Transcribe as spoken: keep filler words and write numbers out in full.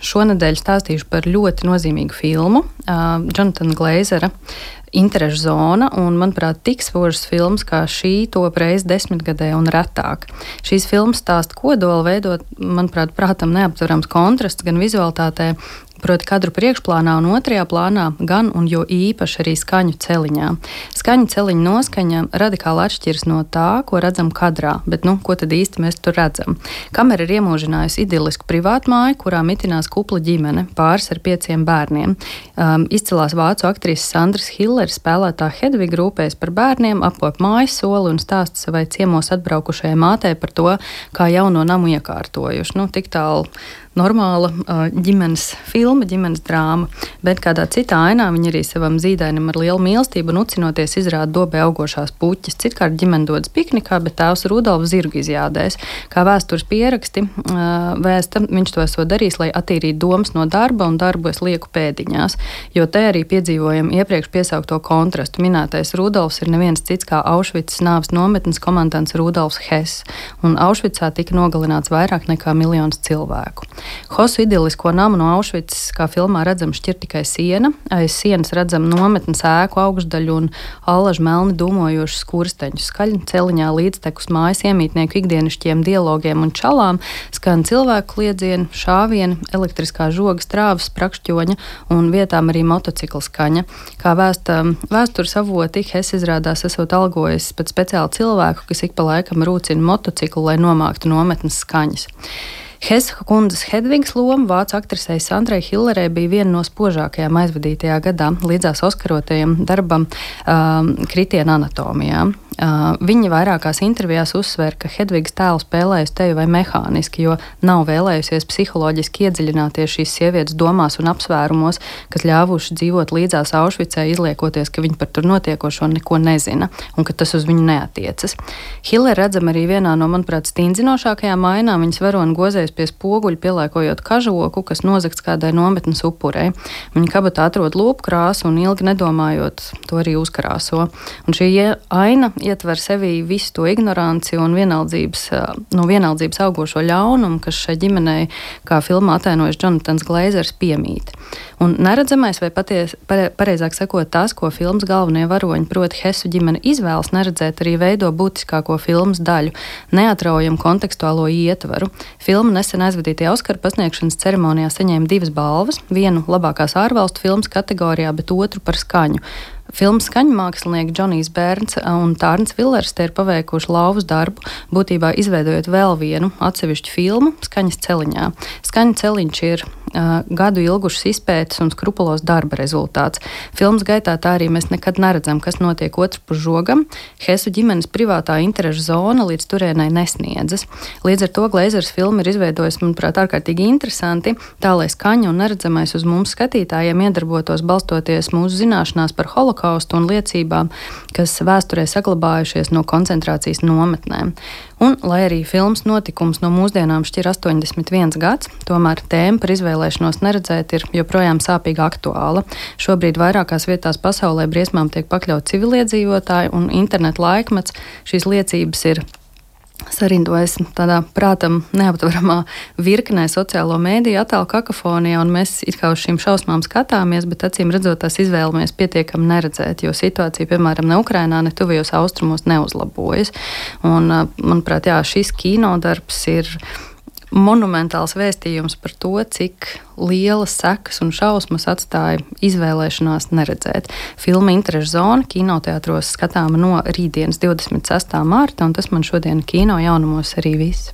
šonedēļ stāstīšu par ļoti nozīmīgu filmu uh, Jonathana Glazera Interešu zona, un, manuprāt, tik svožas filmas kā šī top reiz desmitgadē un retāk. Šīs filmas stāsta kodolu veidot, manuprāt, prātam neaptverams kontrasts gan vizualitātē, proti kadru priekšplānā un otrajā plānā, gan un jo īpaši arī skaņu celiņā. Skaņu celiņa noskaņa radikāli atšķiras no tā, ko redzam kadrā, bet, nu, ko tad īsti mēs tur redzam? Kamera ir iemūžinājusi idillisku privātmāju, kurā mitinās kupla ģimene, pāris ar pieciem bērniem. Um, izcilās vācu aktrises Sandras Hilleres spēlētā Hedviga rūpējas par bērniem, apkop mājas soli un stāsta savai ciemos atbraukušajai mātei par to, kā jauno namu iekārtojuši. Nu, tik tālu normāla uh, ģimenes filma, ģimenes drāma, bet kādā citā ainā viņa arī savam zīdainim ar lielu mīlestību un ucinoties izrāda dobē augošās puķis. Citkārt ģimene dodas piknikā, bet tēvs Rudolfs zirgu izjādēs. Kā vēstures pieraksti uh, vēsta, viņš to esot darījis, lai attīrītu domas no darba un darbu es lieku pēdiņās, jo te arī piedzīvojam iepriekš piesaukto kontrastu. Minētais Rudolfs ir neviens cits kā Aušvicas nāves nometnes komandants Rudolfs Hess, un Aušvicā tika nogalināts vairāk nekā miljons cilvēku. Hosu idilisko namu no Aušvicas, kā filmā redzam, šķir tikai siena. Aiz sienas redzam nometnes ēku augšdaļu un allaž melni dūmojošus skursteņus. Skaļi celiņā līdztekus mājas iemītnieku ikdienišķiem dialogiem un čalām skan cilvēku kliedzieni, šāvieni, elektriskā žoga strāvas, prakšķoņa un vietām arī motocikla skaņa. Kā vēsta vēstures avoti, Hess izrādās esot algojis pat speciāli cilvēku, kas ik pa laikam rūcina motociklu, lai nomāktu nometnes skaņas. Hessa kundzes Hedvigas loma vācu aktrisei Sandrai Hillerei bija viena no spožākajām aizvadītajā gadā, līdzās oskarotajam darbam um, Kritiena anatomijā. Uh, viņa vairākās intervijās uzsver, ka Hedvigas tēlu spēlējusi teju vai mehāniski, jo nav vēlējusies psiholoģiski iedziļināties šīs sievietes domās un apsvērumos, kas ļāvuši dzīvot līdzās Aušvicē, izliekoties, ka viņa par tur notiekošo neko nezina un ka tas uz viņu neatiecas. Hiller redzam arī vienā no, manuprāt, stingzinošākajām ainām. Viņas varoni gozējas pie spoguļa, pieliekojot kažoku, kas nozagts kādai nometnes upurei. Viņa kabatā atrod lūpu krāsu un ilgi nedomājot to arī uzkrāso. Un šī aina ietver sevī visu to ignoranci un vienaldzības, no vienaldzības augošo ļaunumu, kas šai ģimenei, kā filmā atainojas Jonathans Glazers, piemīt. Un neredzamais, vai paties, pare, pareizāk sakot, tas, ko filmas galvenie varoņi, proti Hessu ģimene izvēlas neredzēt, arī veido būtiskāko filmas daļu, neatraujam kontekstuālo ietvaru. Filma nesen aizvadītajā Oskara pasniegšanas ceremonijā saņēma divas balvas, vienu labākās ārvalstu filmas kategorijā, bet otru par skaņu. Filmas skaņmākslinieki Džonijs Bērns un Tārns Villers te ir paveikuši lauvas darbu, būtībā izveidojot vēl vienu atsevišķu filmu skaņas celiņā. Skaņu celiņš ir uh, gadu ilgušas izpētes un skrupulos darba rezultāts. Filmas gaitā tā arī mēs nekad neredzam, kas notiek otrpus žogam. Hessu ģimenes privātā interešu zona līdz turienai nesniedzas. Līdz ar to Glazers filma ir izveidojis, manuprāt, ārkārtīgi interesanti, tā lai skaņa un neredzamais uz mums skatītājiem iedarbotos balstoties mūsu zināšanās par holokaustu un liecībām, kas vēsturē saglabājušies no koncentrācijas nometnēm. Un, lai arī filmas notikums no mūsdienām šķir astoņdesmit viens gads, tomēr tēma par izvēlēšanos neredzēt ir joprojām sāpīgi aktuāla. Šobrīd vairākās vietās pasaulē briesmām tiek pakļaut civiliedzīvotāji, un internetu laikmets šīs liecības ir sarindojas tādā prātam neaptveramā virknē sociālo mēdīju attēlu kakofonijā, un mēs it kā uz šīm šausmām skatāmies, bet acīm redzot tās izvēlamies pietiekami neredzēt, jo situācija, piemēram, ne Ukrainā, ne tuvajos austrumos neuzlabojas. Un, manuprāt, jā, šis kinodarbs ir monumentāls vēstījums par to, cik lielas sekas un šausmas atstāja izvēlēšanās neredzēt. Filma Interešu zona kinoteātros skatāma no rītdienas divdesmit sestā mārta, un tas man šodien kino jaunumos arī viss.